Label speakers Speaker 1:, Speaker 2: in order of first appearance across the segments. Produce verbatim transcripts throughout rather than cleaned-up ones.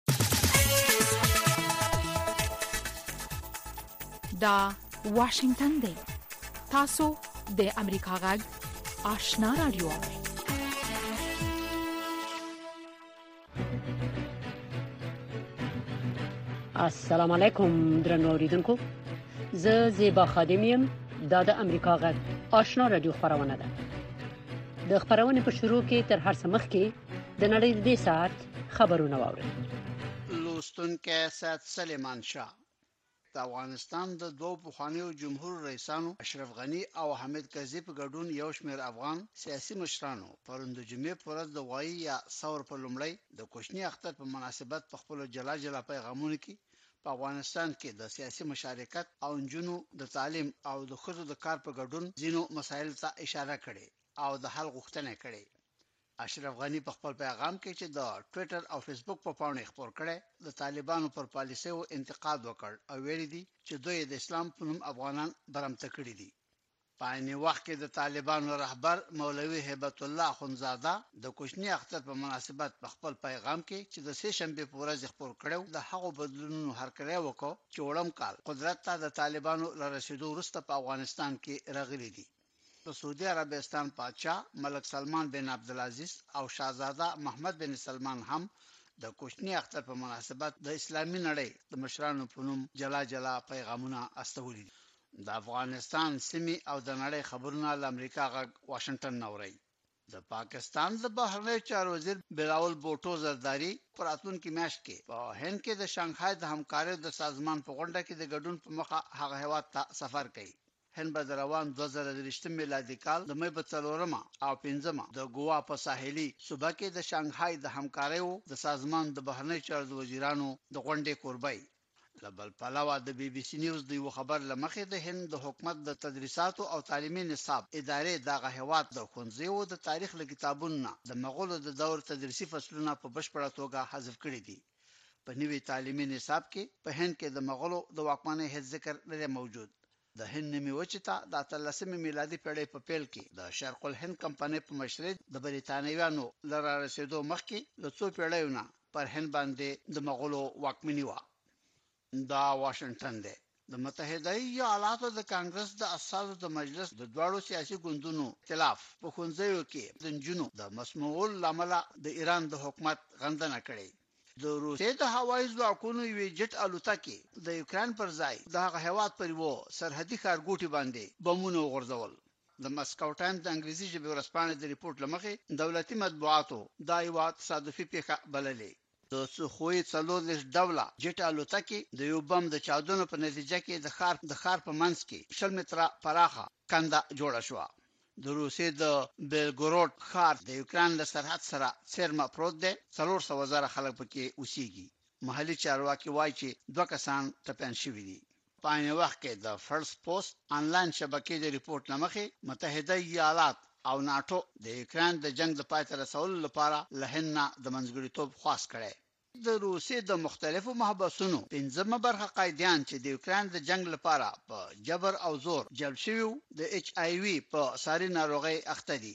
Speaker 1: دا واشنگتن دی. تاسو د امریکا غږ آشنا رادیو.
Speaker 2: السلام علیکم درنو اوریدونکو. زه زیبا خادمیم. دا د امریکا غږ آشنا رادیو خبرونه ده. د خبرونې په شروع کې تر هر څه مخکې د نړۍ د ساعت خبرونه واورئ.
Speaker 3: لوستونکو سات سلیمان شاه. د افغانستان د دوه پخوانیو جمهور رئیسانو اشرف غنی او حامد کرزي په ګډون یو شمېر افغان سیاسي مشرانو پروند جمعې پر ورځ د وایي یا ثور په لومړی د کوچني اختر په مناسبت په خپل جلا جلا پیغامونو کې په افغانستان کې د سیاسي مشارکت او جنو د تعلیم او د ښځو د کار په ګډون ځینو مسایل ته اشاره کړې او د حل غوښتنه کړې. اشرف غنی په خپل پیغام کې چې د ټوئیټر او فیسبوک په پاڼو خبر کړي د طالبانو پر پالیسیو انتقاد وکړ او ویلي دي چې دوی د اسلام په نوم افغانان برمته کړي دي. په عین وخت کې د طالبانو رهبر مولوي هیبت الله اخونزاده د کوچني اختر په مناسبت په خپل پیغام کې چې د سه شنبه په ورځ خبر کړو د هغو بدلونونو هرکلی وکړ چې وړم کال قدرت ته د طالبانو لرسیدو وروسته په افغانستان کې راغلي دي. د سعودي عربستان پادشاه ملک سلمان بن عبدالعزیز او شاهزاده محمد بن سلمان هم د کوچني اختر په مناسبت د اسلامي نړۍ د مشرانو په نوم جلا جلا پیغامونه استولي دي. د افغانستان سیمې او د نړۍ خبرونه له امریکا غږ واشنگټن نوري. د پاکستان د بهرنیو چارو وزیر بلاول بوټو زرداری پر راتلونکي میاشت کې په هند کې د شانګهای د همکارۍ د سازمان په غونډه کې د ګډون په مخه هغه هیواد ته سفر کوي. هند به روان دوه زره درې میلادي کال د مې په څلورمه او پنځمه د ګوا په ساحلي صوبه کې د شانګهای د همکارۍ د سازمان د بهرنیو چارو وزیرانو د غونډې قربای. لبل پلاوا د بي بي سي نیوز دی خبر لمخې د هند د حکومت د تدریساتو او تعلیمي نصاب ادارې دغه هیواد د خونځیو د تاریخ له کتابونو د مغولو د دور تدریسي فصلونه په بشپړه توګه حذف کړي دي. په نوي تعلیمي نصاب کې په هند کې د مغولو د واکمنۍ هیڅ ذکر نه موجود. د هند نیمه وچه ته د اتلسمې میلادي پیړۍ په پیل کې د شرق الهند کمپنۍ په مشرۍ د بریتانویانو لره رسیدو مخکې له څو پیړیو نه پر هند باندې د مغولو واکمنۍ و. دا واشنگټن دی. د متحده ایالاتو د کانګرس د اساسو د مجلس د دوړو سیاسي ګوندونو ائتلاف په خونځیو کې د جنونو د مسموعول لامل د ایران د حکومت غندنه کړې. د روسیې د هوایي ځواکونو یوې جټ الوتکې د یوکرين پر ځای د هغه هیواد پر وو سرحدي ښارګوټي باندې بمونه وغورځول. د مسکو ټایمز د انګلیسي ژبې ورسپانې د ریپورت لمخې دولتي مطبوعاتو دا یو تصادفي پیښه بللې. د سخوي څلورلس ډوله جټ الوتکې د یو بم د چاودنو په نتیجه کې د خار د خار په منځ کې شل متره پراخه کنده جوړه شوه. د روسیې د بیلګورود ښار د یوکرين له سرحد سره څرمه پروت دی. څلور سوه زره خلک پکې اوسېږي. محلي چارواکي وایي چې دوه کسان ټپيان شوي دي. په عین وخت کې د فرست پوسټ آنلاین شبکې د ریپورت لمخې متحده ایالات او ناتو د یوکرين د جنگ د پای ته رسولو لپاره له هند نه د منځګړیتوب خواست کړي. د روسیې د مختلفو محبسونو پنځمه برخه قیدیان چې د یوکرين د جنگ لپاره په جبر او زور جلب شوي د ایچ آی وی په ساري ناروغي اخته دي.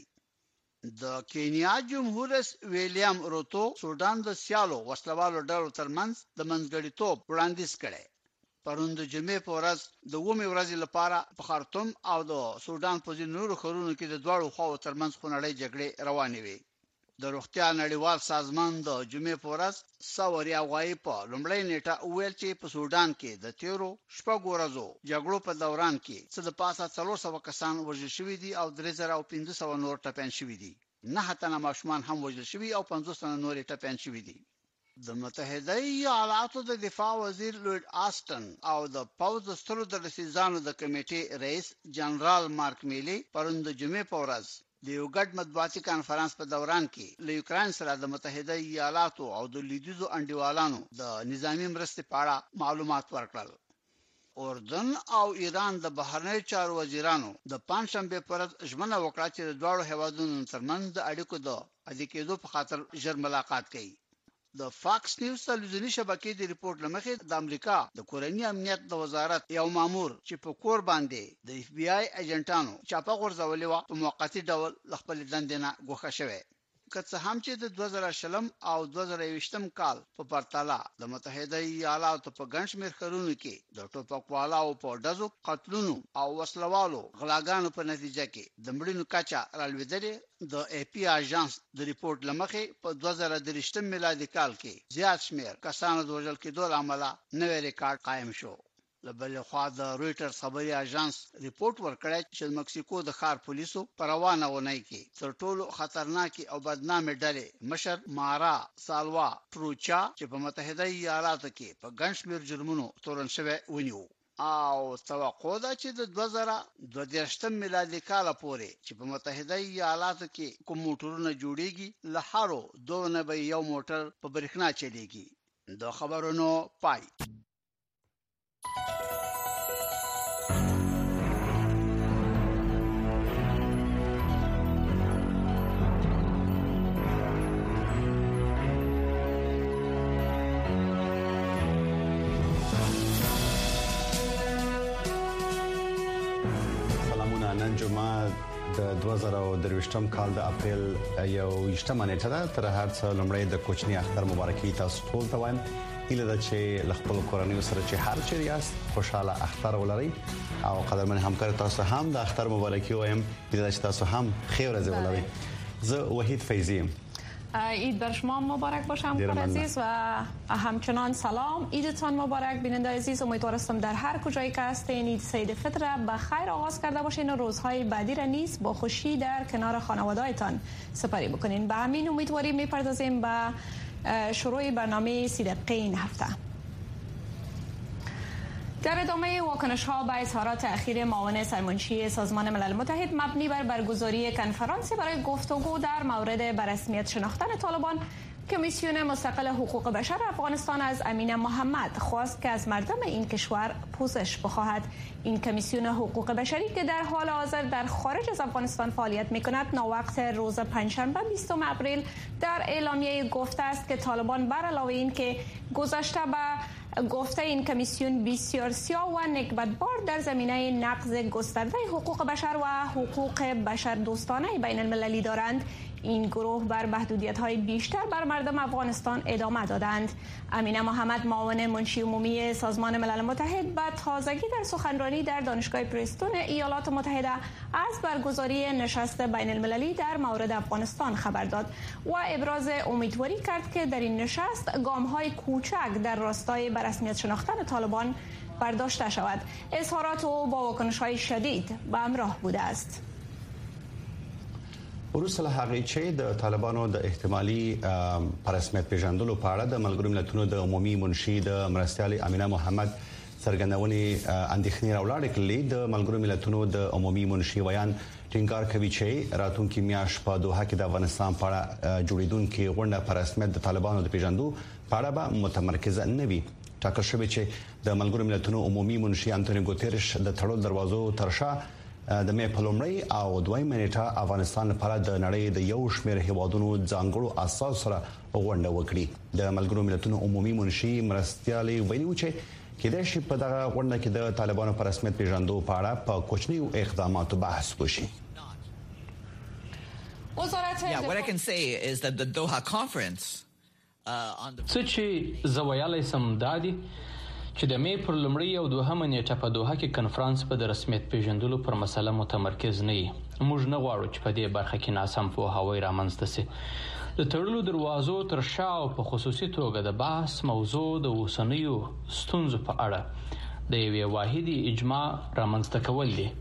Speaker 3: د کینیا جمهور رئیس ویلیام روتو سودان د سیالو وسلوالو ډلو ترمنځ د منځګړیتوب وړاندیز کړي. پروند جمعې په ورځ د ومه ورځې لپاره په خرطوم او د سودان په ځینو نورو ښارونو کې د دوړو خواو ترمنځ خونړۍ جګړې روانې وي. د روغتیا نړیوال سازمان د جمعې په ورځ ساوري غوای په لومړی نیټه ویل چې په سودان کې د تیرو شپږ ورځو جګړو په دوران کې څه د پاسه څلور سوه کسان وژل شوي دي او درې زره پنځه سوه نور ټپيان شوي دي. نه تنه ماشومان هم وژل شوي او پنځوس تنه نور ټپيان شوي دي. د متحده ایالاتو د دفاع وزیر لوید آستن او د پوز د سترو د رسیدانو د کمیټې رئیس جنرال مارک میلی پروند جمعې په ورځ د یو ګډ مطبوعاتي کانفرنس په دوران کې له یوکرين سره د متحده ایالاتو او د لیدیزو انډیوالانو د نظامی مرستې په اړه معلومات ورکړل. اردن او ایران د بهرنیو چارو وزیرانو د پنځشنبه پر ورځ ژمنه وکړه چې د دوه هیوادونو ترمنځ د اړیکو د اړیکې کېدو په خاطر ژر ملاقات کوي. د فاکس نیوز تلویزیونی شبکې د ریپورت لمخې د امریکا د کورنۍ امنیت د وزارت یو مامور چې په کور باندې د اف بی آی ایجنټانو چاپه غورځولې و په موقتی ډول خپل دندې نه ګوښه شوی. که څه هم چې د دوه زره شلم او دوه زره یوویشتم کال په پرتله د متحده ایالاتو په ګڼ شمېر ښارونو کې د ټوپکوالو په ډزو قتلونو او وسلوالو غلاګانو په نتیجه کې د مړینو کچه رالوېدلې د ای پی اژانس د ریپورت لمخې په دوه زره درې میلادي کال کې زیات شمېر کسانو د وژل کېدو له امله نوی ریکارډ قائم شو. لبل خوا د رويټرز خبري اژانس ریپورت ورکړی چې مکسیکو د ښار پولیسو په روانه ونی کې تر ټولو خطرناکي او بدنامه ډلې مشر مارا سالوا تروچا چې په متحده ایالاتو کې په ګڼ شمېر جرمونو تورن شوی ونیو او توقع ده چې د دوه زره دوه دیرشم میلادي کال پورې چې په متحده ایالاتو کې کوم موټرونه جوړیږي له هرو دوه نه به یو موټر په برېښنا چلیږي. د خبرونو پای.
Speaker 4: نن جمعه د دوه زره درویشتم کال د اپریل یو ویشتمه نیټه ده. تر هر څه لومړی د کوچنی اختر مبارکي تاسو ټول ته وایم. هیله ده چې خپل کورنۍ سره چې هر چیرې یاست خوشاله اختر ولرئ او قدرمن همکار تاسو هم د اختر مبارکي وایم. هیله ده چې تاسو هم خیر ورځ ولرئ. زه وحید فیضی ام.
Speaker 5: عید بر شما مبارک باشه همکار عزیز و همچنان سلام. عیدتان مبارک بیننده عزیز. امیدوارم در هر کجایی که هستین عید سعید فطر به خیر آغاز کرده باشین و روزهای بعدی را نیز با خوشی در کنار خانواده‌تان سپری بکنین. به همین امیدواری میپردازیم به شروع برنامه سی دقیقه این هفته. در ادامه واکنش‌ها به اظهارات اخیر معاون سرمنشی سازمان ملل متحد مبنی بر برگزاری کنفرانسی برای گفتگو در مورد بررسمیت شناختن طالبان، کمیسیون مستقل حقوق بشر افغانستان از امینه محمد خواست که از مردم این کشور پوزش بخواهد. این کمیسیون حقوق بشری که در حال حاضر در خارج از افغانستان فعالیت می‌کند، ناوقت روز پنجشنبه بیستم اپریل در اعلامیه گفته است که طالبان بر علاوه این که گذشته به گفته این کمیسیون بسیار سیاه و نکبتبار در زمینه نقض گسترده حقوق بشر و حقوق بشر دوستانه بین المللی دارند، این گروه بر محدودیت‌های بیشتر بر مردم افغانستان ادامه دادند. امینه محمد معاون منشی عمومی سازمان ملل متحد به تازگی در سخنرانی در دانشگاه پرستون ایالات متحده از برگزاری نشست بین المللی در مورد افغانستان خبر داد و ابراز امیدواری کرد که در این نشست گام‌های کوچک در راستای بررسمیت شناختن طالبان برداشته شود. اظهارات او با واکنش‌های شدید به همراه بوده است.
Speaker 4: وروسته له هغې چې د طالبانو د احتمالي پرسمیت پیژندلو په اړه د ملګرو ملتونو د عمومي منشي د مرستیال امینه محمد څرګندونې اندېښنې راولاړې کړې. د ملګرو ملتونو د عمومي منشي ویان ټینګار کوي چې راتلونکي میاشت په دوحه کې د افغانستان په اړه جوړیدونکې غونډه پرسمیت د طالبانو د پیژندو په اړه به متمرکزه نه وي. ټاکل شوی چې د ملګرو ملتونو عمومي منشي انټونیو ګوتيرش د تړل دروازو ترشا د مې په لومړی او دویمه نیټه افغانستان لپاره د نړۍ د یو شمېر هیوادونو ځانګړو اساس سره غونډه وکړي. د ملګرو ملتونو عمومي منشي مرستیالي ویلي چې کله شي په دغه غونډه کې د طالبانو پر رسمیت پیژندو په اړه په کوچنیو اقداماتو بحث وشي.
Speaker 6: Yeah, what I can say is that the Doha conference uh, on the
Speaker 7: څه چې زویالای سم دادي چې د مې پر لومړی او دوهمه نیټه په دوحه کې کنفرانس په د رسمیت پیژندلو پر مسله متمرکز نه وي. موږ نه غواړو چې په دې برخه کې ناسم پوهاوی رامنځته شي. د تړلو دروازو تر شا او په خصوصي توګه د بحث موضوع د اوسنیو ستونزو په اړه د یوې واحدې اجماع رامنځته کول دي.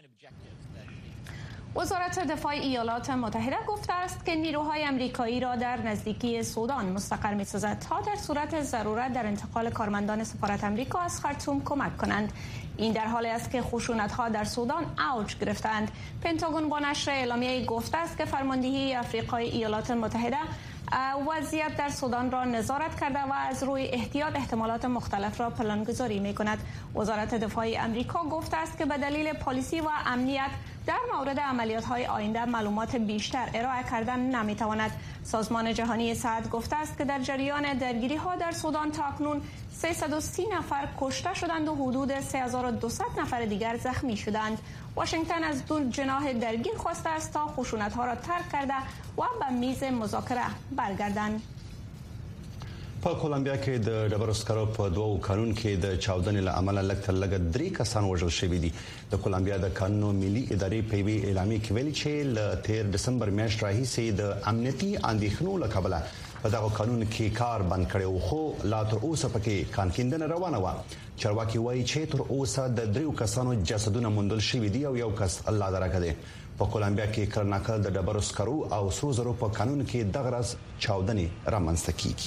Speaker 5: وزارت دفاع ایالات متحده گفته است که نیروهای آمریکایی را در نزدیکی سودان مستقر می‌سازد تا در صورت ضرورت در انتقال کارمندان سفارت آمریکا از خرطوم کمک کنند. این در حالی است که خشونت‌ها در سودان اوج گرفتند. پنتاگون با نشر اعلامیه گفته است که فرماندهی آفریقای ایالات متحده وضعیت در سودان را نظارت کرده و از روی احتیاط احتمالات مختلف را پلانگذاری می‌کند. وزارت دفاع آمریکا گفته است که به دلیل پالیسی و امنیت در مورد عملیات‌های آینده معلومات بیشتر ارائه کردن نمی‌تواند. سازمان جهانی صحت گفته است که در جریان درگیری‌ها در سودان تاکنون سیصد و سی نفر کشته شدند و حدود سه هزار و دویست نفر دیگر زخمی شدند. واشنگتن از دو جناح درگیر خواسته است تا خشونت‌ها را ترک کرده و به میز مذاکره برگردند.
Speaker 4: په کولمبیا کې د ډبرو سکرو په دوو قانون کې د چاودنې له امله لږ تر لږه درې کسان وژل شوي دي. د کولمبیا د قانونو ملي ادارې په یوې اعلامیه کې ویلي چې له تیر دسمبر میاشتې راهیسې د امنیتي اندېښنو له کبله په دغه قانون کې کار بند کړی و، خو لا تر اوسه پکې کانکیندنه روانه وه. چارواکي وایي چې تر اوسه د دریو کسانو جسدونه موندل شوي دي او یو کس الله درکه دی. په کولمبیا کې کرناکل د ډبرو سکرو او سرو زرو په قانون کې دغه ورځ چاودنې رامنځته کیږي.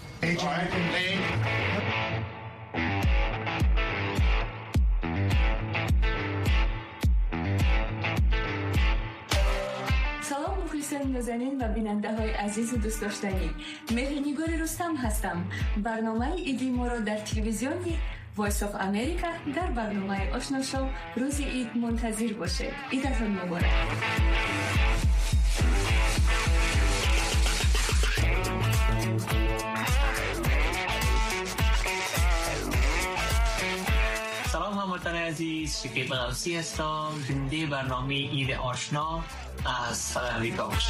Speaker 8: سلام مخلصان نازنین و بیننده های عزیز و دوست داشتنی، مهرنگار رستم هستم. برنامه ایدی ما را در تلویزیونی وایس آف امریکا در برنامه آشنا شو روز عید منتظر باشید. عیدتون مبارک.
Speaker 9: سلام هموطن عزیز، شکیب غوثی هستم. بیننده برنامه عید آشنا از صدای امریکا باشید.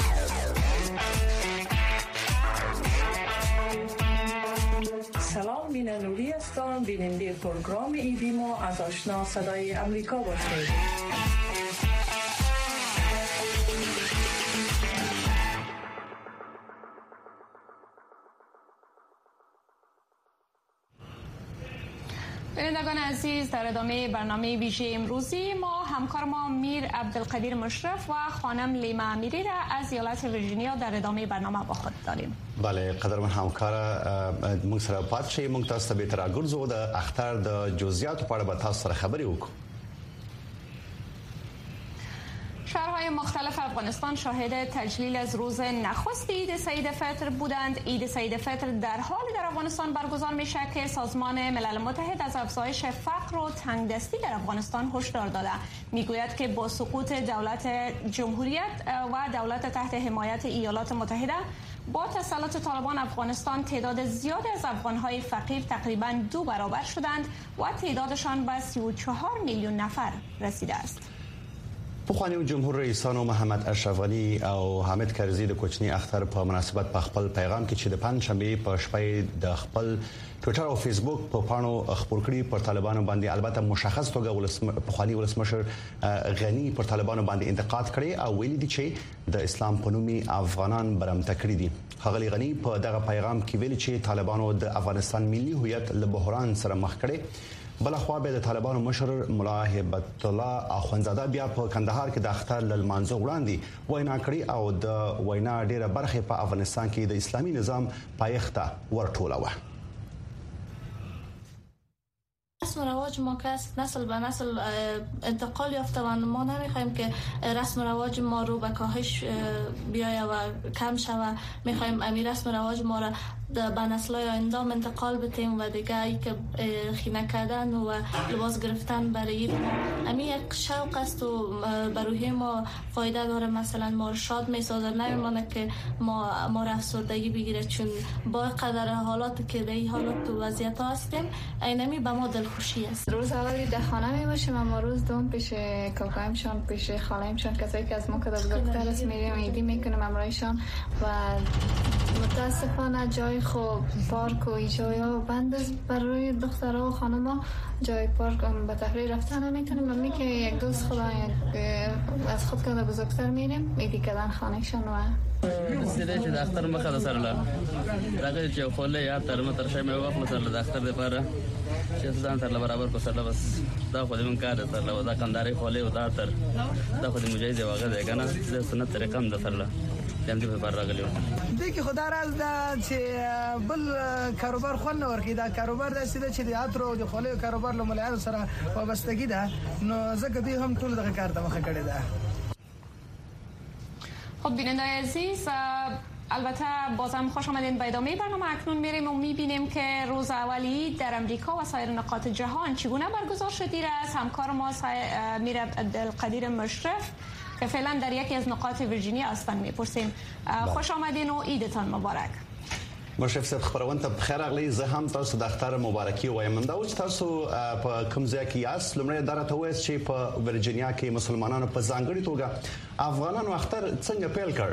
Speaker 10: سلام، مینا نوری هستم. بیننده پروگرام ایدی ما از آشنا صدای امریکا باشید.
Speaker 5: بینندگان عزیز، در ادامه برنامه ویژه امروزی ما همکار ما میر عبدالقدیر مشرف و خانم لیما امیری را از ایالت ویرجینیا در ادامه برنامه با خود داریم.
Speaker 4: بله، قدرمن همکار موږ سره پات شي. موږ تاسو ته به تر اګرځو د اختر د جزئیاتو په اړه به تاسو سره خبرې وکړو.
Speaker 5: شهرهای مختلف افغانستان شاهد تجلیل از روز نخست عید سعید فطر بودند. عید سعید فطر در حالی در افغانستان برگزار میشه که سازمان ملل متحد از افزایش فقر و تنگدستی در افغانستان هشدار داده. میگوید که با سقوط دولت جمهوریت و دولت تحت حمایت ایالات متحده با تسلط طالبان افغانستان تعداد زیادی از افغانهای فقیر تقریباً دو برابر شدند و تعدادشان به سی و چهار میلیون نفر رسیده است.
Speaker 4: پخوانی جمهور رئیسانو محمد اشرف غنی او حامد کرزي د کوچنی اختر په مناسبت په خپل پیغام کې چې د پنځشنبه په شپه د خپل ټوئیټر او فیسبوک په پاڼو خبر کړي پر طالبانو باندې البته مشخص توګه ولسم پخوانی ولسمشر غنی پر طالبانو باندې انتقاد کړي او ویلي دي چې د اسلام په نوم افغانان برمته کړي دي. ښاغلي غنی په دغه پیغام کې ویلي چې طالبانو د افغانستان ملي هویت له بحران سره مخ کړي. بلخوا به د طالبانو مشر ملا هیبت الله اخوندزاده بیا په کندهار کې د اختر لمانځه وړاندې وینا کړې او د وینا ډیره برخه په افغانستان کې د اسلامي نظام پایښت ورټوله.
Speaker 11: رسم و رواج ما که است نسل به نسل انتقال یافته و ما نمیخوایم که رسم و رواج ما رو به کاهش بیایه و کم شوه. میخوایم امیر رسم و رواج ما را به نسل‌های آینده انتقال بدیم و دیگه ای که خینه کردن و لباس گرفتن برای ما امی یک شوق است و برای ما فایده داره. مثلا ما شاد میسازه، نمیمونه که ما ما افسردگی بگیره، چون با قدر حالات که در این حالات و وضعیت ها هستیم اینمی به ما دلخوشی است.
Speaker 12: روز اولی در خانه می باشیم اما روز دوم پیش کاکایمشان، پیش خاله‌ایمشان، کسایی که از ما که بزرگتر است میریم ایدی میکنیم امرایشان و متاسفانه جای خوب پارک و ایجایا بند است برای دخترها و خانم‌ها. جای پارک به تفریح رفتن نمیتونیم. امی که یک دوست خدا از خود که بزرگتر میریم میدی کدن خانهشان و
Speaker 13: سیده چې د اختر مخه د سره راغلی چې خوله یا تر متر شمه وخت سره د اختر لپاره چې ځان سره برابر کو سره بس دا خو دې من کار سره دا کنداري خوله او دا تر دا خو دې مجاهد واغه ده کنه د سنت طریقه هم د سره دم دې په راغلی
Speaker 14: دي کې خدای راز دا چې بل کاروبار خو نه ورکی دا کاروبار د سیده چې د اترو د خوله کاروبار له ملایانو سره وابستګی ده نو ځکه دې هم ټول دغه کار ته مخه کړی ده.
Speaker 5: خب بیننده عزیز، البته بازم خوش آمدین به ادامه برنامه. اکنون میریم و میبینیم که روز اولی در امریکا و سایر نقاط جهان چگونه برگزار شد. دیر از همکار ما میر عبدالقدیر مشرف که فعلا در یکی از نقاط ویرجینیا هستند میپرسیم. خوش آمدین و عیدتان مبارک.
Speaker 4: مشرف صاحب خبرونه ته بخیر اغلی زه هم تاسو د اختر مبارکي وایم. دا اوس تاسو په کوم ځای کې یاست؟ لومړی دا راته وایئ چې په ورجینیا کې مسلمانانو په ځانګړي توګه افغانانو اختر څنګه پیل کړ؟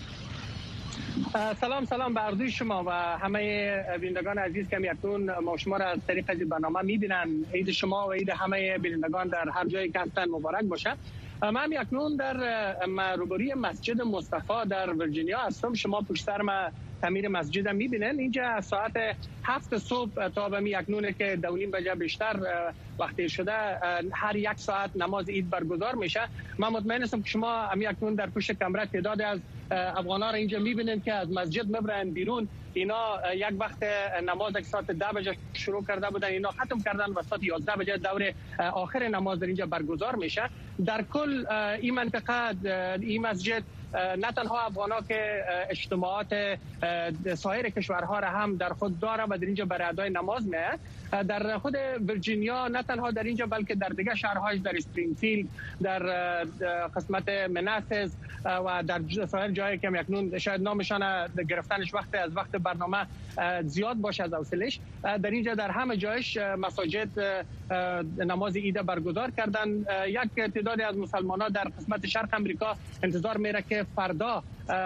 Speaker 15: سلام سلام به عرض شما و همه بینندگان عزیز که اکنون ما شما را از طریق این برنامه میبینن. عید شما و عید همه بینندگان در هر جایی که هستند مبارک باشه. من اکنون در روبروی مسجد مصطفی در ویرجینیا هستم. شما پشت سر ما تعمیر مسجد هم میبینن. اینجا از ساعت هفت صبح تا به می اکنونه که دو نیم بجه بیشتر وقتی شده هر یک ساعت نماز عید برگزار میشه. من مطمئن هستم که شما همی اکنون در پشت کمره تعداد از افغانا را اینجا میبینن که از مسجد میبرن بیرون. اینا یک وقت نماز یک ساعت ده بجه شروع کرده بودن، اینا ختم کردن و ساعت یازده بجه دور آخر نماز در اینجا برگزار میشه. در کل این منطقه این مسجد نه تنها افغانا که اجتماعات سایر کشورها را هم در خود داره و در اینجا برای ادای نماز میاد. در خود ویرجینیا نه تنها در اینجا بلکه در دیگر شهرهاش، در اسپرینگفیلد، در قسمت مناسس و در سایر جایی که اکنون شاید نامشان گرفتنش وقت از وقت برنامه زیاد باشه از حوصله‌اش، در اینجا در همه جایش مساجد نماز عید برگزار کردن. یک تعدادی از مسلمان‌ها در قسمت شرق امریکا انتظار میره که فردا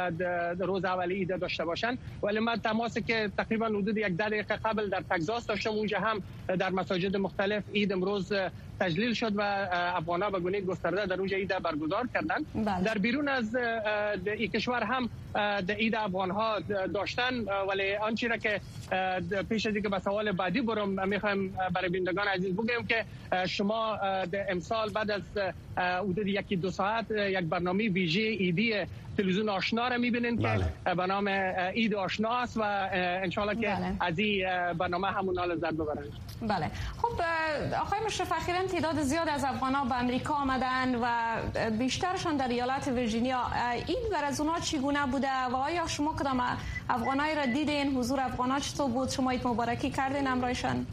Speaker 15: روز اولی عید داشته باشن، ولی من تماسی که تقریبا حدود یک ده دقیقه قبل در تگزاس داشتم، اونجا هم در مساجد مختلف عید امروز تجلیل شد و افغان‌ها به گونه گسترده در اونجا عید برگزار کردن. بله. در بیرون از این کشور هم عید افغان‌ها داشتن، ولی آنچه را که پیش از اینکه به سوال بعدی برم میخوایم برای بینندگان عزیز بگم که شما امسال بعد از حدود یکی دو ساعت یک برنامه ویژه عیدی تلویزیون آشنا را میبینین که به نام عید آشنا است و انشالله که بله. از این برنامه همون لذت ببرن.
Speaker 5: بله. خب آقای مشرف، اخیراً تعداد زیاد از افغان‌ها به امریکا آمدن و بیشترشان در ایالت ویرجینیا. این بر از اونها چگونه بوده و آیا شما کدام افغانایی را دیدین؟ حضور افغان‌ها چطور بود؟ شما عید مبارکی کردین همراهشان؟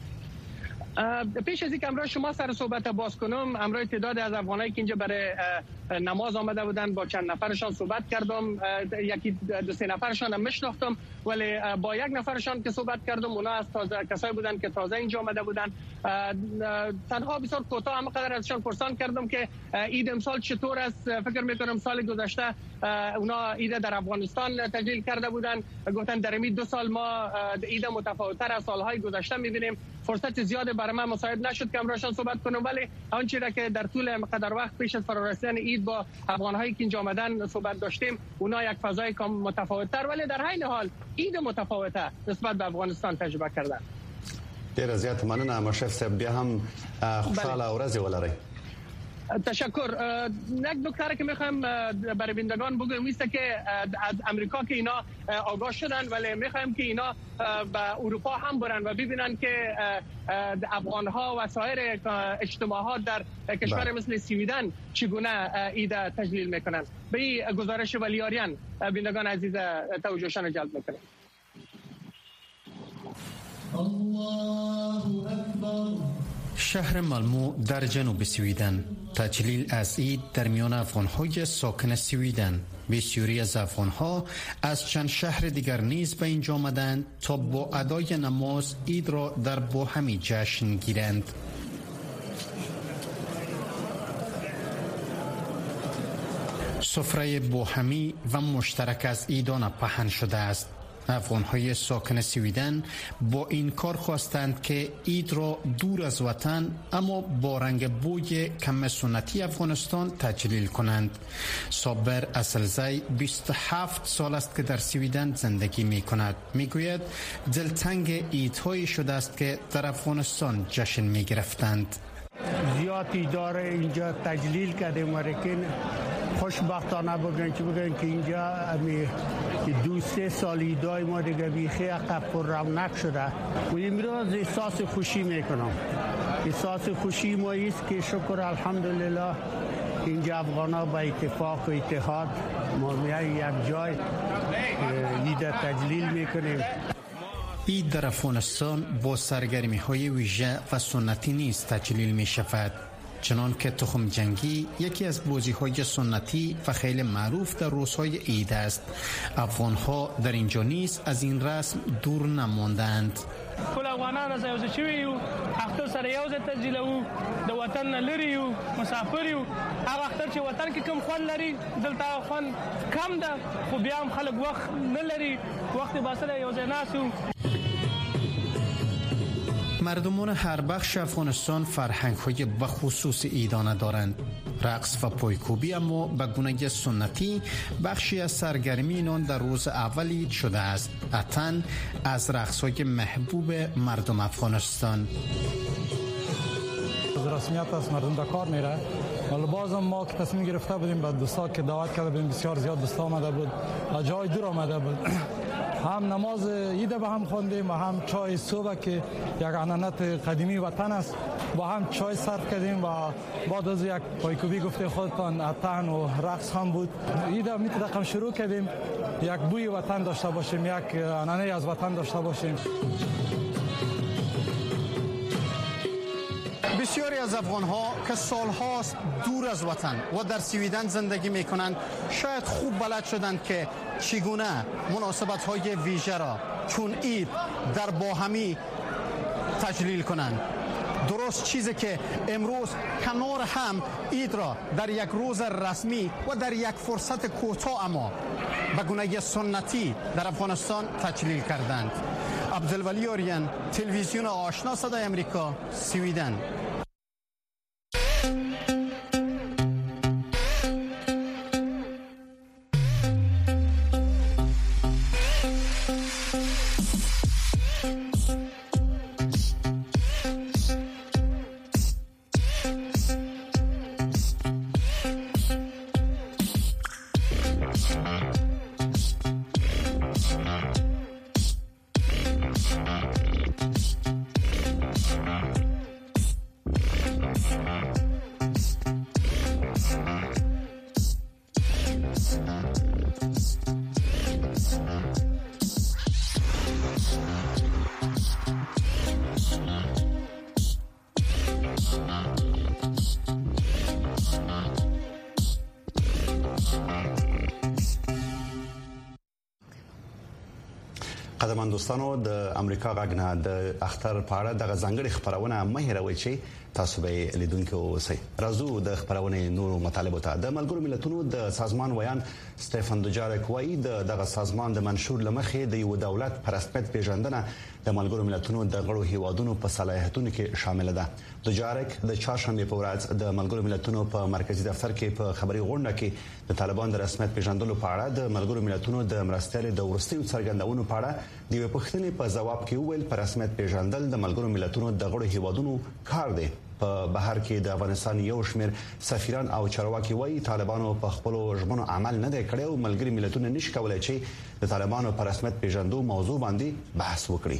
Speaker 15: پیش از اینکه امروز شما سر صحبت باز کنم، امروز تعداد از افغانایی که اینجا برای نماز آمده بودن با چند نفرشان صحبت کردم. یکی دو سه نفرشان هم میشناختم، ولی با یک نفرشان که صحبت کردم اونا از تازه کسایی بودن که تازه اینجا آمده بودن. تنها بسیار کوتاه هم قدر ازشان پرسان کردم که عید امسال چطور است. فکر میکنم سال گذشته اونا عید در افغانستان تجلیل کرده بودن، گفتن در این دو سال ما عید متفاوت‌تر از سالهای گذشته می‌بینیم. فرصت زیاد برای من مساعد نشد که امروزشان صحبت کنم، ولی آنچه را که در طول مقدار وقت پیش از فرارسیدن عید با افغان‌هایی که اینجا آمدن صحبت داشتیم، اونا یک فضای کم متفاوت‌تر ولی در عین حال عید متفاوته نسبت به افغانستان تجربه کردن.
Speaker 4: ډیر زیات مننه مشرف صاحب، بیا هم خوشاله ورځ ولرئ.
Speaker 15: تشکر. یک نکته که میخوایم برای بینندگان بگویم ایسته که از امریکا که اینا آگاه شدن، ولی میخوایم که اینا به اروپا هم برن و ببینن که افغان‌ها و سایر اجتماعات در کشور مثل سویدن چگونه عید تجلیل میکنن. به این گزارش ولیاریان بینندگان عزیز توجهشان جلب میکنم.
Speaker 16: الله اکبر. شهر مالمو در جنوب سویدن، تجلیل از عید در میان افغان‌های ساکن سویدن. بسیاری از افغان‌ها از چند شهر دیگر نیز به اینجا آمدند تا با ادای نماز عید را در باهمی جشن گیرند. سفره باهمی و مشترک از عیدان پهن شده است. افغان‌های ساکن سویدن با این کار خواستند که عید را دور از وطن اما با رنگ بوی کم سنتی افغانستان تجلیل کنند. صابر اصلزی بیست و هفت سال است که در سویدن زندگی می کند. می گوید دلتنگ عیدهایی شده است که در افغانستان جشن می گرفتند.
Speaker 17: زیادی داره اینجا تجلیل کردیم، ولیکن خوشبختانه بگن که بگن که اینجا امی دو سه سال ایدای ما دیگه بیخی عقب پر رونق شده و امروز احساس خوشی میکنم. احساس خوشی ما ایست که شکر الحمدلله اینجا افغان‌ها با اتفاق و اتحاد ما میایم یک جای عید تجلیل میکنیم.
Speaker 16: عید در افغانستان با سرگرمی های ویژه و سنتی نیز تجلیل می شود، چنان که تخم جنگی یکی از بازی های سنتی و خیلی معروف در روزهای عید است. افغان ها در اینجا نیز از این رسم دور نماندند.
Speaker 18: کل افغانان از یوځای شوي یو، اختر سره یو ځای تسجیلوو، د وطن نه لرې یو، مسافر یو. هغه اختر چې وطن کې کوم خوند لري دلته خوند کم ده، خو بیا هم خلک وخت نه لري، وخت یې باسره یو ځای ناست یو.
Speaker 16: مردمان هر بخش افغانستان فرهنگ های بخصوص عیدانه دارند. رقص و پایکوبی اما به گونه سنتی بخشی از سرگرمی اینان در روز اول عید شده است، قطعاً از رقص های محبوب مردم افغانستان.
Speaker 19: رسمیت است، مردم در کار میره، ولی بازم ما که تصمیم گرفته بودیم به دوستا که دعوت کرده بودیم، بسیار زیاد دوستا آمده بود، جای دور آمده بود. هم نماز عید به هم خواندیم و هم چای صبح که یک عنعنت قدیمی وطن است با هم چای صرف کردیم و بعد از یک پایکوبی گفته خودتان اتن و رقص هم بود. عید میت رقم شروع کردیم، یک بوی وطن داشته باشیم، یک عنعنه از وطن داشته باشیم.
Speaker 16: بسیاری از افغان‌ها که سال‌هاست دور از وطن و در سویدن زندگی می‌کنند شاید خوب بلد شدند که چگونه مناسبت‌های ویژه را چون عید در باهمی تجلیل کنند. درست چیزی که امروز کنار هم عید را در یک روز رسمی و در یک فرصت کوتاه اما به گونه سنتی در افغانستان تجلیل کردند. عبدالولی آریان، تلویزیون آشنا صدای امریکا، سویدن.
Speaker 4: قدرمن دوستانو د امریکا غږ د اختر په اړه د ځانګړي خبرونه مه هېروئ چې تاسو به لیدونکو اوسئ. راځو د خبرونه نورو مطالبو ته. د ملګرو ملتونو د سازمان ویان سټيفن دوجارک وایي د دغه سازمان د منشور لمخې د یو دولت په رسمیت پیژندنه د ملګرو ملتونو د غړو هیوادونو په صلاحیتونو کې شامل ده. دوجارک د چهارشنبه په ورځ د ملګرو ملتونو په مرکزی دفتر کې په خبري غونډه کې د طالبان د رسمیت پیژندلو په اړه د ملګرو ملتونو د مرستيالي د ورستیو څرګندونو په اړه د یو پښتنې په جواب کې ویل پر رسمیت پیژندل د ملګرو ملتونو د غړو هیوادونو کار دی. په بهر کې د افغانستان یو شمېر سفیران او چارواکي وایي طالبانو په خپل ژمنو عمل نه دی کړی او ملګري ملتونه نشي کولای چې د طالبانو پر رسمیت پیژندو موضوع باندې بحث وکړي.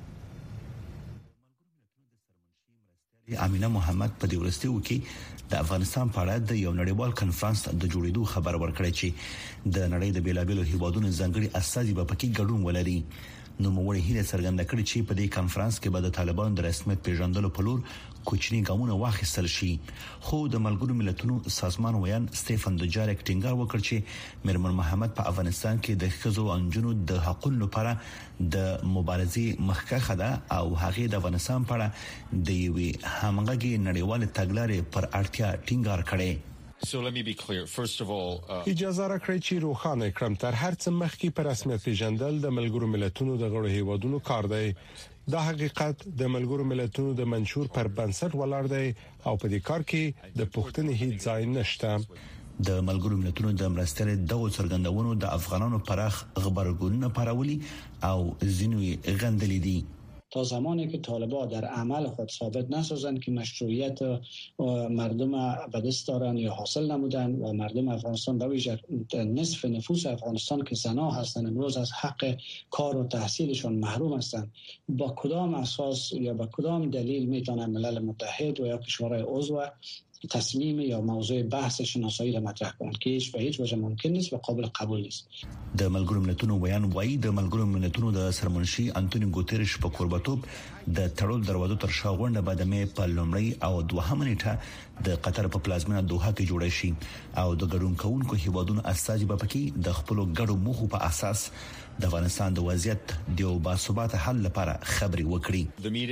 Speaker 4: امینه محمد په دې ورستیو کې د افغانستان په اړه د یو نړیوال کنفرانس د جوړېدو خبر ورکړی چې د نړۍ د بیلابېلو هیوادونو ځانګړي استازي به پکې ګډون ولري. نو موږ هیله څرګنده کړې چې په دې کنفرانس کې به د طالبان د رسمیت پیژندلو په لور کوچني ګامونه واخیستل شي. خو د ملګرو ملتونو سازمان ویان سټيفن دوجارک ټینګار وکړ چې مرمن محمد په افغانستان کې د ښځو او نجونو د حقوقو لپاره د مبارزې مخکخه ده او هغه د افغانستان په اړه د یوې همغږي نړیوال تګلارې پر اړتیا ټینګار کړي.
Speaker 20: So let me be clear. First of all, uh...
Speaker 21: اجازه راکړئ چې روښانه کړم تر هر څه مخکې پر رسمیت پیژندل د ملګرو ملتونو د غړو هیوادونو کار دی. دا حقیقت د ملګرو ملتونو د منشور پر بنسټ ولاړ دی او په دې کار کې د پښتنې هیڅ ځای نشته.
Speaker 4: د ملګرو ملتونو د مرستې دغه څرګندونو د افغانانو پراخ خبرګونونه پراولي او ځینوي غندلې دي.
Speaker 22: تا زمانی که طالبان در عمل خود ثابت نسازند که مشروعیت مردم به دست دارند یا حاصل نمودند و مردم افغانستان به ویژه نصف نفوس افغانستان که زنا هستند امروز از حق کار و تحصیلشان محروم هستند، با کدام اساس یا با کدام دلیل میتونه ملل متحد و یا کشورهای عضو تصمیم یا موضوع بحث شناسایی را مطرح کنند که هیچ به هیچ وجه ممکن نیست و قابل قبول نیست.
Speaker 1: د ملګرو ملتونو بیان وایي د ملګرو ملتونو د سرمنشي انټونیو ګوتریش په قربتوب د تړل دروازو تر شا غونډه به د مې په لومړی او دوهمه نیټه د قطر په پلازمینه دوحه کې جوړه شي او د ګډون کوونکو هیوادونو استازي به پکې د خپل ګډو موخو په اساس د افغانستان د وضعیت د باثباته حل لپاره خبري وکړي.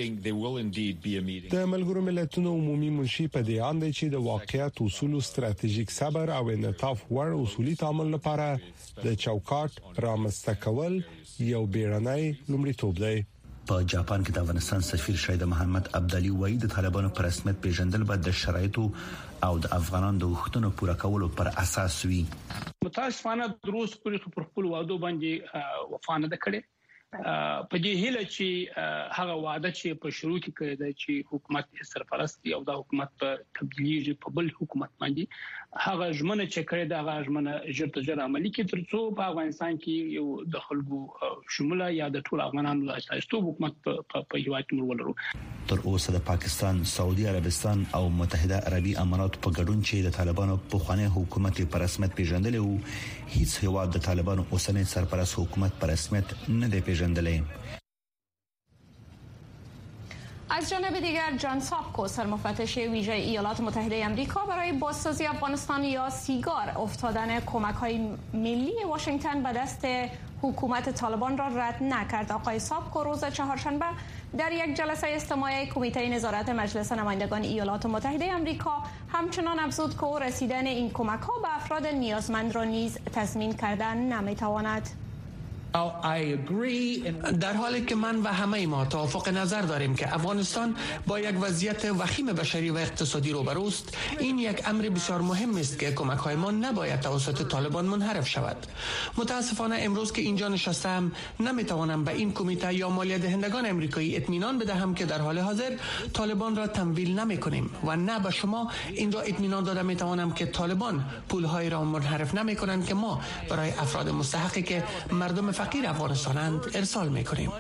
Speaker 21: د ملګرو ملتونو عمومي منشي په دې اند چې د واقعیت اصول ستراتیژیک صبر او انعطاف وړ اصولي تعامل لپاره د چوکاټ رامنځته کول یو بیړنی لومړیتوب دی.
Speaker 1: په جاپان کې د افغانستان سفیر شهید محمد عبدالي وایي د طالبانو پر رسمیت پیژندل به د شرایطو او د افغانانو د حقوقو پوره کولو پر اساس وي.
Speaker 2: متاسفانه دروس پرې پر خپل وعده باندې وفا نه کړي. په دې هیله چې هغه وعده چې په شروع کې کړی دی چې حکومت سرپرستی او د حکومت په تبدیلی په بل حکومت باندې هغه ژمنه چې کړی دی هغه ژمنه ژر تر ژره عملي کړي ترڅو په افغانستان کې یو د خلکو شموله یا د ټول افغانانو د استازیتوب حکومت په هیواد کې ولرو.
Speaker 1: تر اوسه د پاکستان، سعودي عربستان او متحده عربي امارات په ګډون چې د طالبانو په خواني حکومت په رسمیت پیژندل او هیڅ هیواد د طالبانو اوسنی سرپرست حکومت په رسمیت نه دی پیژندلی.
Speaker 5: از جانب دیگر جان ساپکو سرمفتش ویژه ایالات متحده آمریکا برای بازسازی افغانستان یا سیگار افتادن کمک‌های ملی واشنگتن به دست حکومت طالبان را رد نکرد. آقای ساپکو روز چهارشنبه در یک جلسه اجتماعی کمیته نظارت مجلس نمایندگان ایالات متحده آمریکا همچنان افزود که رسیدن این کمک‌ها به افراد نیازمند را نیز تضمین کردن نمی‌تواند.
Speaker 23: در حالی که من و همه ما توافق نظر داریم که افغانستان با یک وضعیت وخیم بشری و اقتصادی روبروست، این یک امر بسیار مهم است که کمک‌های ما نباید توسط طالبان منحرف شود. متاسفانه امروز که اینجا نشستم نمیتوانم به این کمیته یا مالیه دهندگان آمریکایی اطمینان بدهم که در حال حاضر طالبان را تمویل نمی‌کنیم و نه به شما این را اطمینان داده میتوانم که طالبان پول‌های را منحرف نمی‌کنند که ما برای افراد مستحقی که مردم فقیر افغانستانند ارسال میکنیم.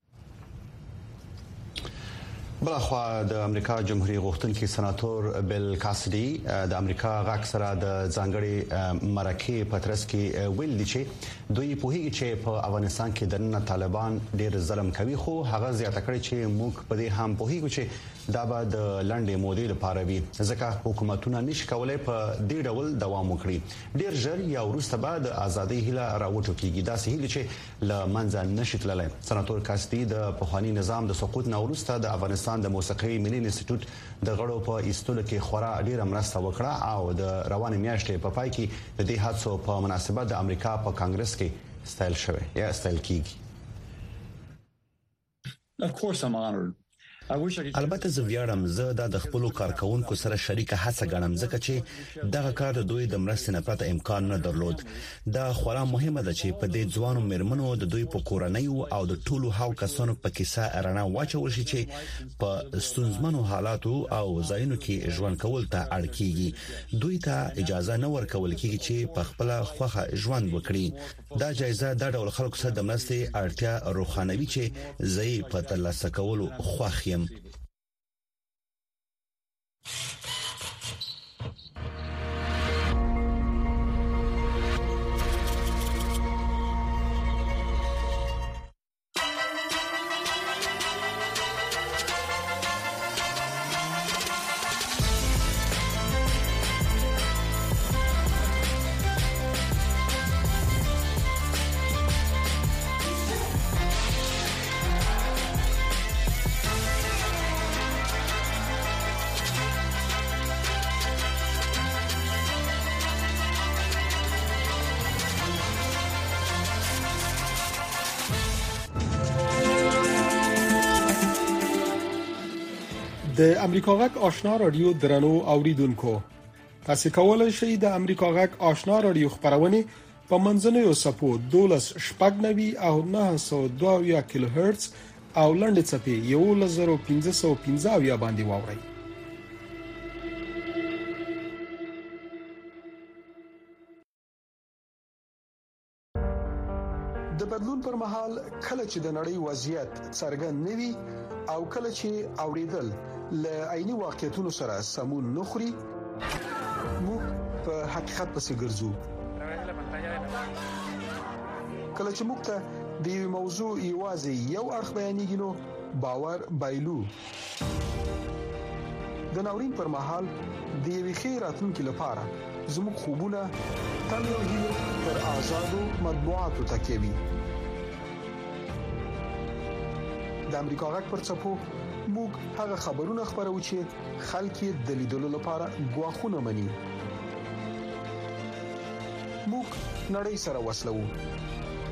Speaker 4: بلخوا د امریکا جمهوریت غوښتونکي سناتور بیل کاسدي د امریکا غاک سره د ځانګړي مرکه پترس کې ویل دي چې دوی په هیڅ چې په افغانستان کې د نن طالبان ډېر ظلم کوي خو هغه زیاته کړی چې موږ په دې هم په هیڅ چې دا به د لنډې مودې لپاره وي ځکه حکومتونه نشي کولای په دې ډول دوام وکړي. ډېر ژر یا وروسته به د ازادۍ هیله راوټوکیږي دا هیله چې ل منځ نشي تللی. سناتور کاسدي د پخوانی نظام د سقوط نه وروسته د افغانستان د موسیقي ملي انسټیټیوټ د غړو په ایستلو کې خورا ډیره مرسته وکړه او د روانې میاشتې په پای کې د دې حادثو په مناسبت د امریکا په کانګرس کې ستایل شوی یا ستایل کیږي.
Speaker 1: Of course I'm honored. البته زه ویاړم زه د خپل کارکونکو سره شریکه هڅه غنم ځکه چې دغه کار د دوی د مرستې نه پرته امکان نه درلود. دا خورا مهمه ده چې په دې ځوانو مرمنو د دوی په کورنۍ او د ټولو هاو کسانو په کیسه رڼا واچول شي چې په ستونزمنو حالاتو او ځایونو کې ژوند کول ته اړ کیږي. دوی ته اجازه نه ورکول کیږي چې په خپل خوخه ژوند وکړي. دا جایزه د ډول خلکو سره د مرستې اړتیا روښانوي چې زې په ترلاسه کولو خوښ یم.
Speaker 24: د امریکا غک آشنا رادیو درنو اوریدونکو تاسو کولای شئ د امریکا غک آشنا رادیو خبرونه په منځنوي سپو دولس شپږ نوي او نه سوه دوه کیلو هرتز او لنډ چپی یو لزر پنځه سوه پنځه یا باندې واورئ. د بدلون پر مهال کله چې د نړۍ وضعیت څرګند نه وي او کله چې اوریدل ل عیني واقعیتونو سره سمون نخري موږ په حقیقت پسې ګرځو. کله چې موږ ته د یو موضوع یوازې یو اړخ بیانېږي نو باور بایلو. د ناورین پر مهال د یوې ښې راتلونکي لپاره زموږ خوبونه تل یو هیله پر آزادو مطبوعاتو تکیه وي. د امریکا غږ پر څپو موږ هغه خبرونه خبرو چې خلک د لیدلو لپاره غواخونه مني. موږ نړۍ سره وصلو